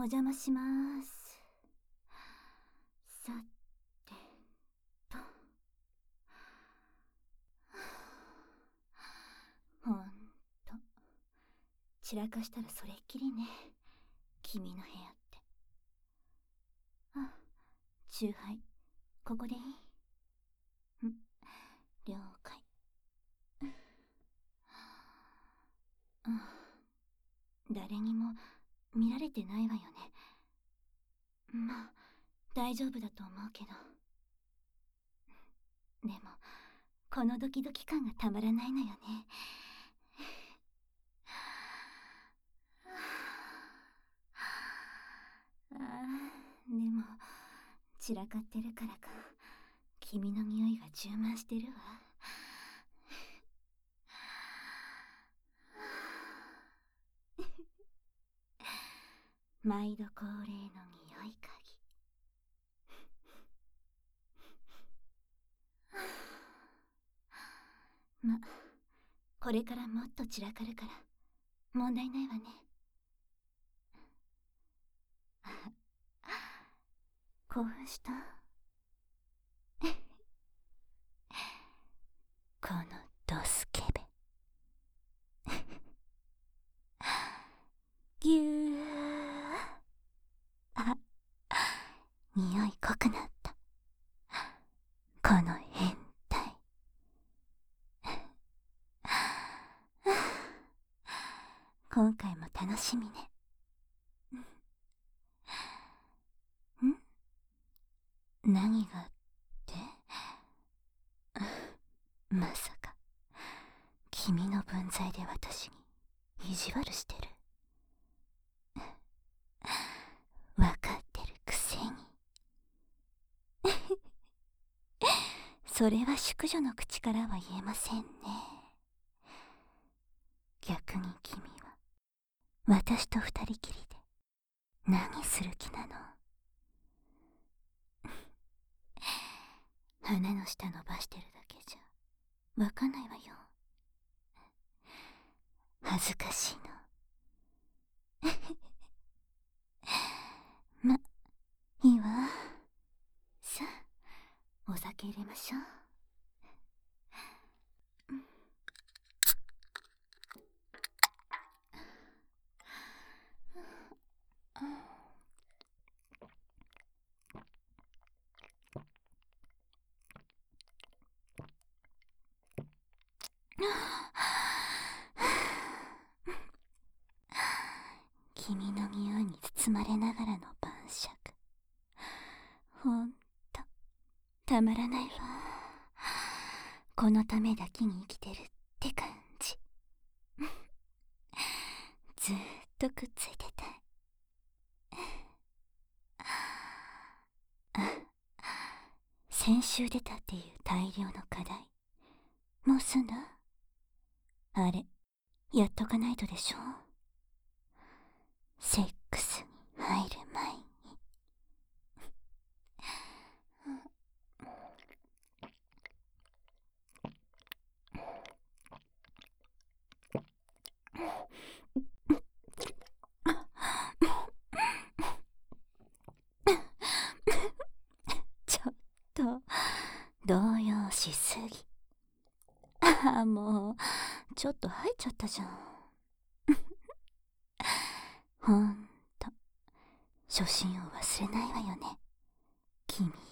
お邪魔します。さてと。ほんと散らかしたらそれっきりね、君の部屋って。あ、チューハイここでいい？了解。誰にも見られてないわよね。まあ大丈夫だと思うけど。でもこのドキドキ感がたまらないのよね。でも散らかってるからか君の匂いが充満してるわ。毎度恒例の匂い嗅ぎ。ま、これからもっと散らかるから問題ないわね。興奮した？このドスケベ。ぎゅー。あ、匂い濃くなった。この変態。今回も楽しみね。何がってまさか君の分際で私に意地悪してる？わかってるくせに。それは淑女の口からは言えませんね。逆に君は私と二人きりで何する気なの？鼻の下伸ばしてるだけじゃわかんないわよ。恥ずかしいの。ま、いいわ。さあお酒入れましょう。君の匂いに包まれながらの晩酌。ほんとたまらないわ。このためだけに生きてるって感じ。ずーっとくっついてたい。先週出たっていう大量の課題もう済んだ？あれやっとかないとでしょ。セックスに入る前に。ちょっと動揺しすぎ。もうちょっと入っちゃったじゃん。ほんと初心を忘れないわよね君は。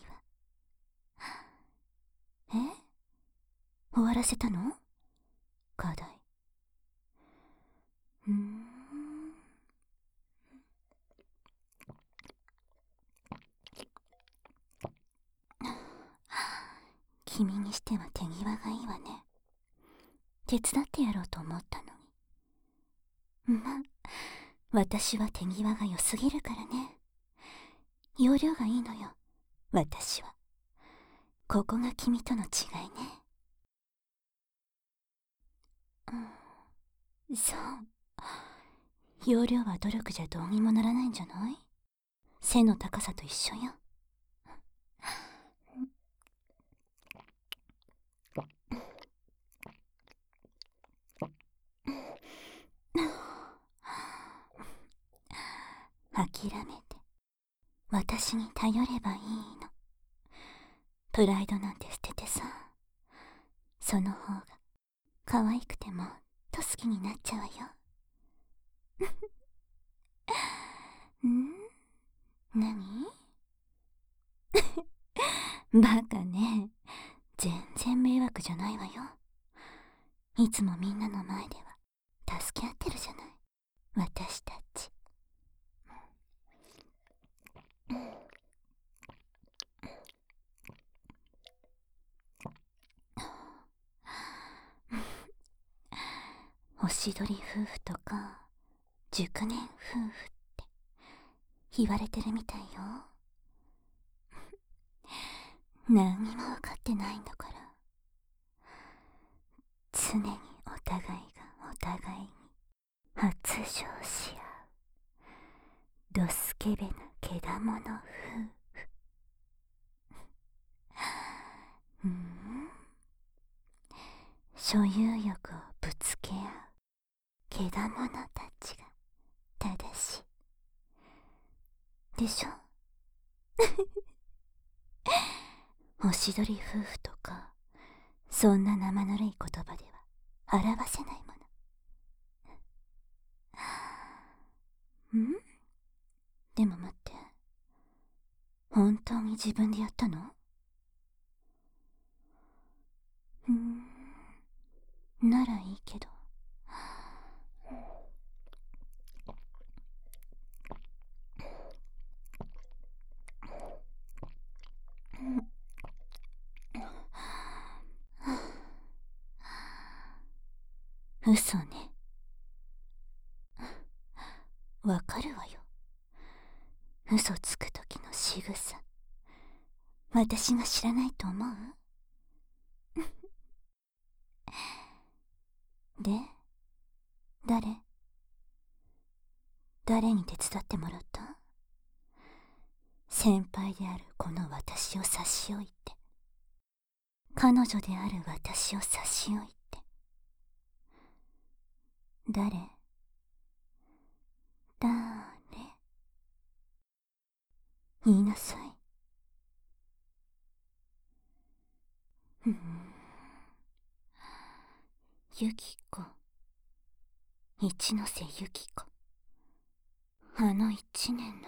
終わらせたの？課題。君にしては手際がいいわね。手伝ってやろうと思ったのに。まあ私は手際が良すぎるからね。容量がいいのよ私は。ここが君との違いね。そう、容量は努力じゃどうにもならないんじゃない？背の高さと一緒よ。 諦めて私に頼ればいいの。プライドなんて捨ててさ、その方が可愛くてもっと好きになっちゃうわよ。何？バカね。全然迷惑じゃないわよ。いつもみんなの前では助け合ってるじゃない、私たち。おしどり夫婦とか熟年夫婦って言われてるみたいよ。何にも分かってないんだから。常にお互いがお互いに発情し合うドスケベなけだもの夫婦。所有欲をぶつけ合うけだものたちが正しいでしょ。おしどり夫婦とかそんな生ぬるい言葉では表せないもの。でも待って、本当に自分でやったの？ならいいけど。嘘ね。わかるわよ。嘘つく時の仕草、私が知らないと思う？で、誰に手伝ってもらった？先輩であるこの私を差し置いて、彼女である私を差し置いて。誰？言いなさい。ユキコ、一ノ瀬ユキコ。あの1年の。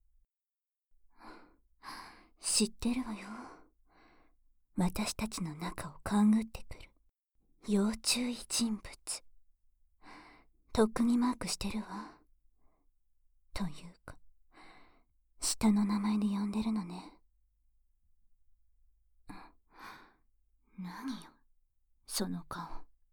知ってるわよ。私たちの中を勘ぐってくる要注意人物。とっくにマークしてるわ。というか、下の名前で呼んでるのね。何よ、その顔。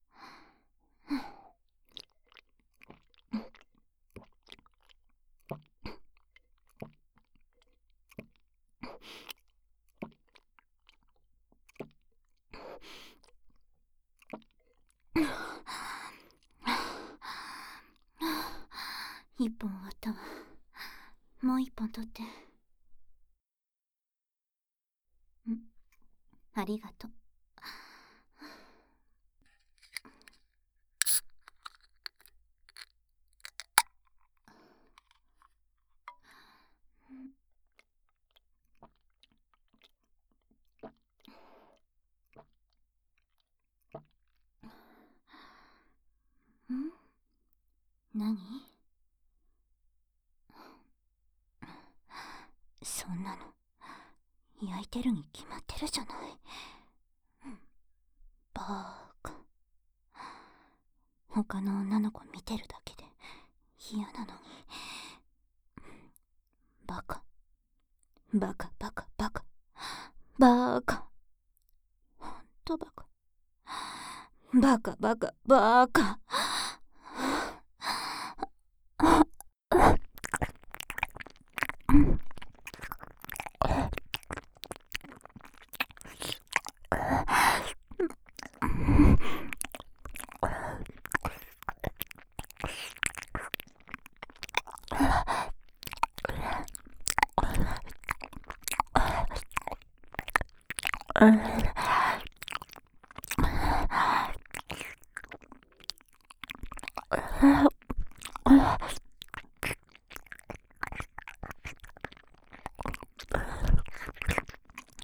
一本終わったわ。もう一本取って。ありがとう。何？そんなの焼いてるに決まってるじゃない。バーカ。他の女の子見てるだけで嫌なのに。バカバカバカバカバカ。ほんとバカバカバカバカ。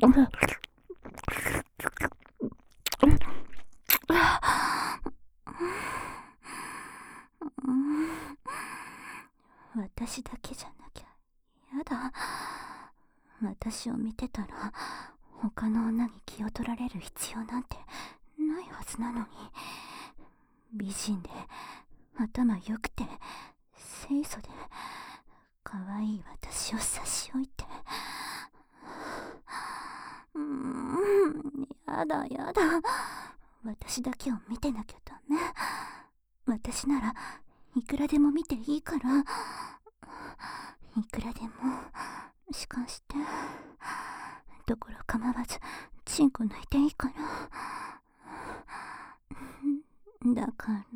私だけじゃなきゃやだ。私を見てたら他の女に気を取られる必要なんてないはずなのに、美人で頭良くて清楚で可愛い私を差し置いて、やだやだ。私だけを見てなきゃダメ。私ならいくらでも見ていいから、いくらでも仕官して、どころ構わずチンコ抜いていいから。だから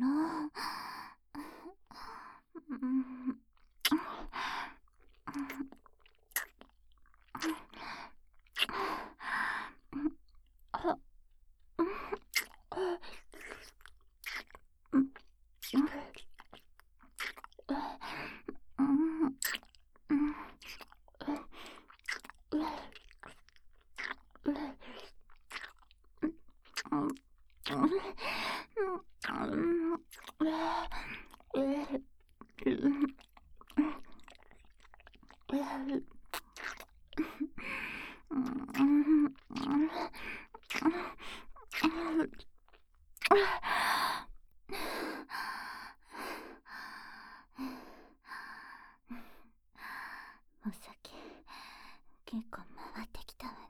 お酒結構回ってきたわね。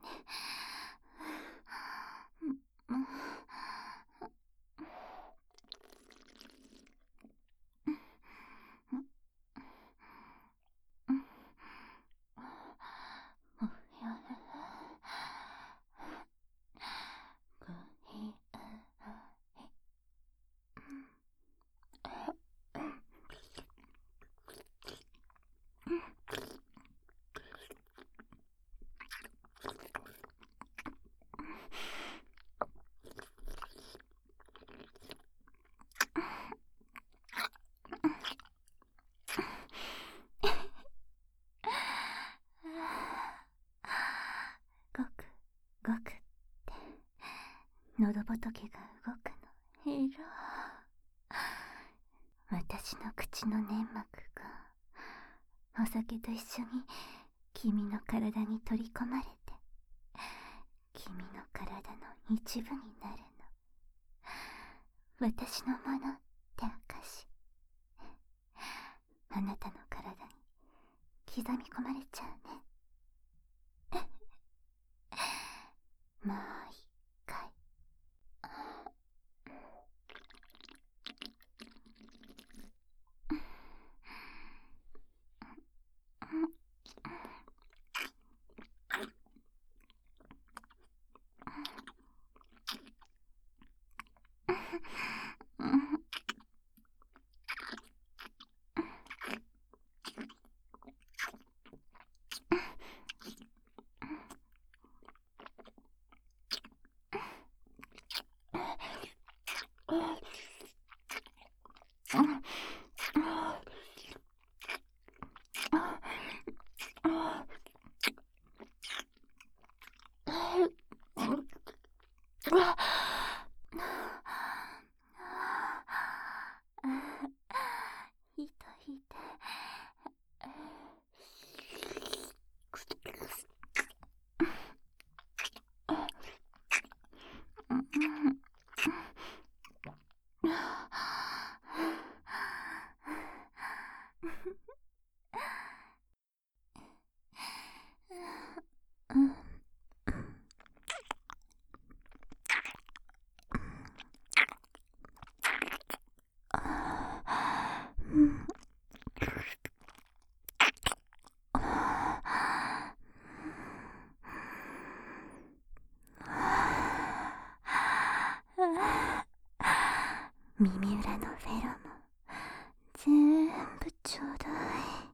ごくごくって喉仏が動くの。いろ私の口の粘膜がお酒と一緒に君の体に取り込まれて、君の体の一部になるの。私のものって証。あなたの体に刻み込まれちゃうね。もう一回。引いた。耳裏のフェロモン全部ちょうだい。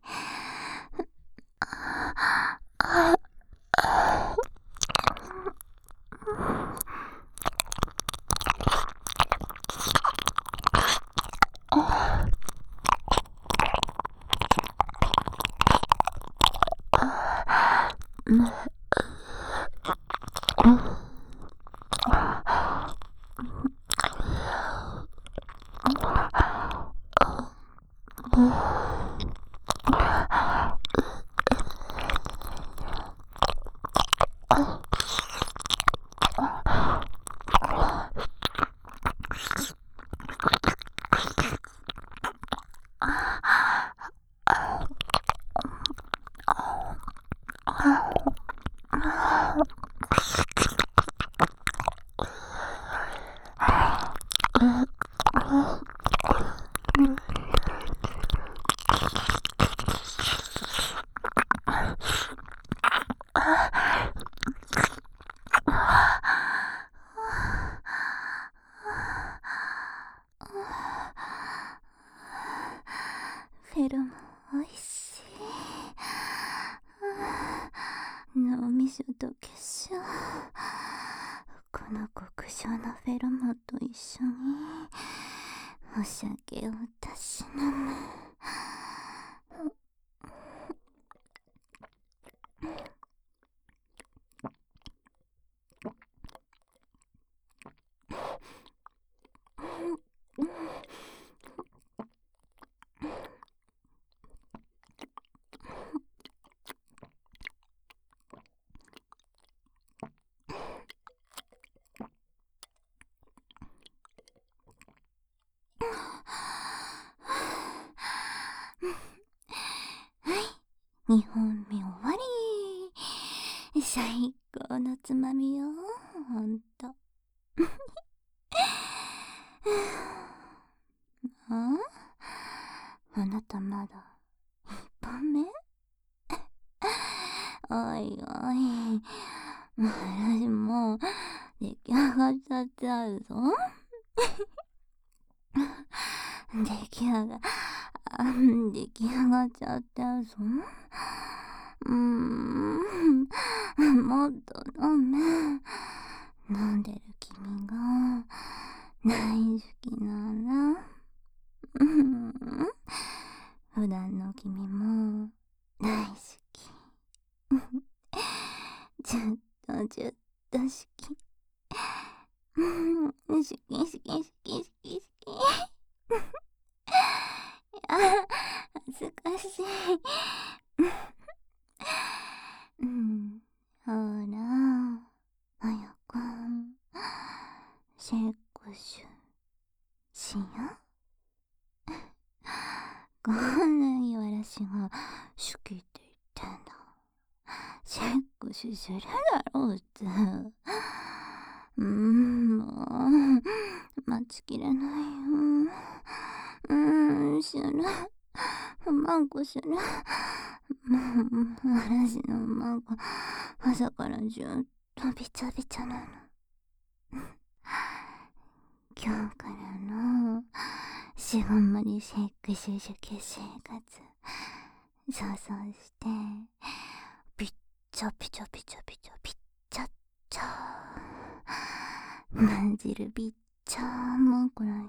フェロモンおいしい。脳みそと結晶、この極上のフェロモンと一緒にお酒をたしなむ。2本目終わり。最高のつまみよ、ほんと。あなたまだ1本目？おいおい、私もう出来上がっちゃってあるぞ。出来上がっちゃってあるぞ。もっと飲め。飲んでる君が大好きなら、普段の君も大好き。ちょっと好き。好き好き好き好き好き。恥ずかしい。ほら、あやくん、セックスしよう。こんなに私が好きって言ってんだ。セックスするだろうって。もう待ちきれないよ。する。マンコする。嵐のマンコ、朝からずっとびちゃびちゃなの。今日からの4、5まセックス受験生活、想像して、びっちゃびちゃびちゃびちゃびっちゃっちゃ。まじるびっちゃマンコだよ。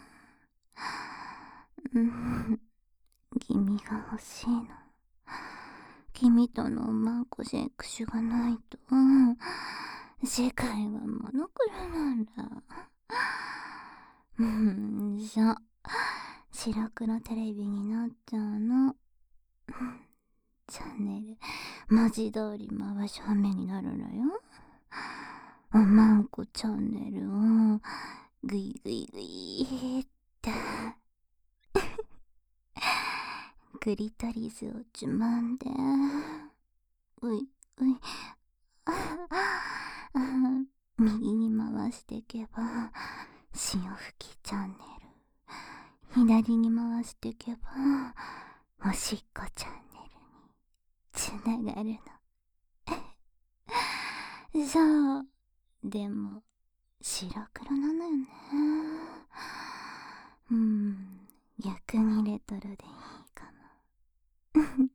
君が欲しいの。君とのマンコセックスがないと世界はモノクロなんだ。そう、白黒テレビになっちゃうの。チャンネル文字通り真正面になるのよ。おまんこチャンネルをグイグイグイってクリトリスをつまんで、ういうい、右に回していけば潮吹きチャンネル、左に回していけばおしっこチャンネルにつながるの。そう、でも白黒なのよね。逆にレトロでいいかも。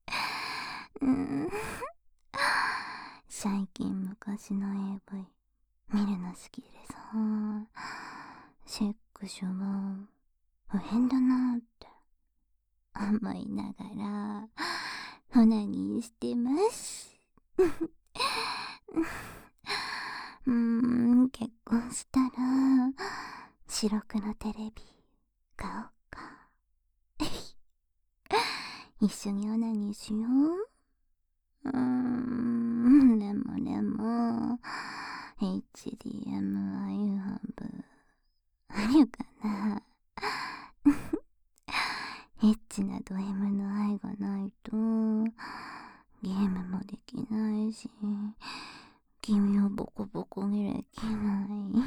最近昔の AV 見るの好きでさ、セックスは不変だなって思いながらオナニーしてます。結婚したら白黒テレビ買おうか。 一緒にオナニーしよう。でも HDMI ハブあるかな。エッチなド M の愛がないとゲームもできないし、君をボコボコにできない。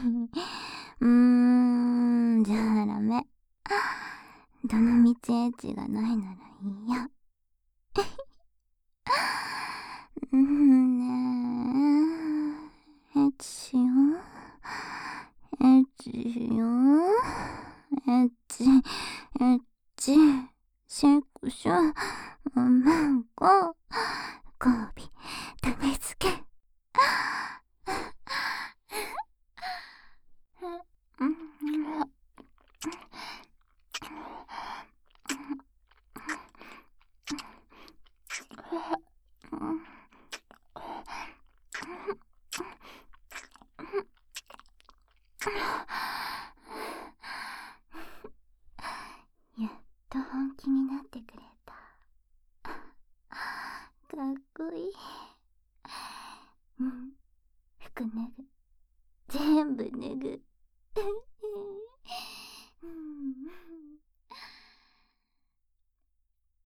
じゃあダメ。どのみちエッチがないならいいや。ねえ、エッチしよう。エッチしよう。エッチ、エッチ、セクション、おまんこ、交尾、種付け。